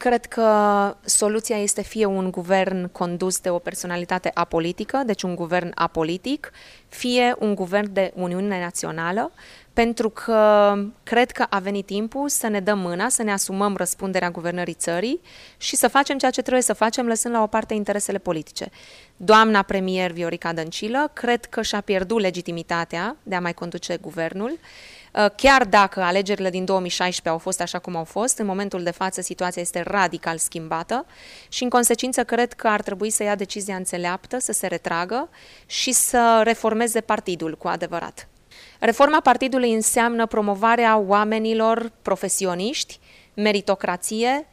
cred că soluția este fie un guvern condus de o personalitate apolitică, deci un guvern apolitic, fie un guvern de Uniune Națională, pentru că cred că a venit timpul să ne dăm mâna, să ne asumăm răspunderea guvernării țării și să facem ceea ce trebuie să facem, lăsând la o parte interesele politice. Doamna premier Viorica Dăncilă cred că și-a pierdut legitimitatea de a mai conduce guvernul. Chiar dacă alegerile din 2016 au fost așa cum au fost, în momentul de față situația este radical schimbată și în consecință cred că ar trebui să ia decizia înțeleaptă, să se retragă și să reformeze partidul cu adevărat. Reforma partidului înseamnă promovarea oamenilor profesioniști, meritocrație,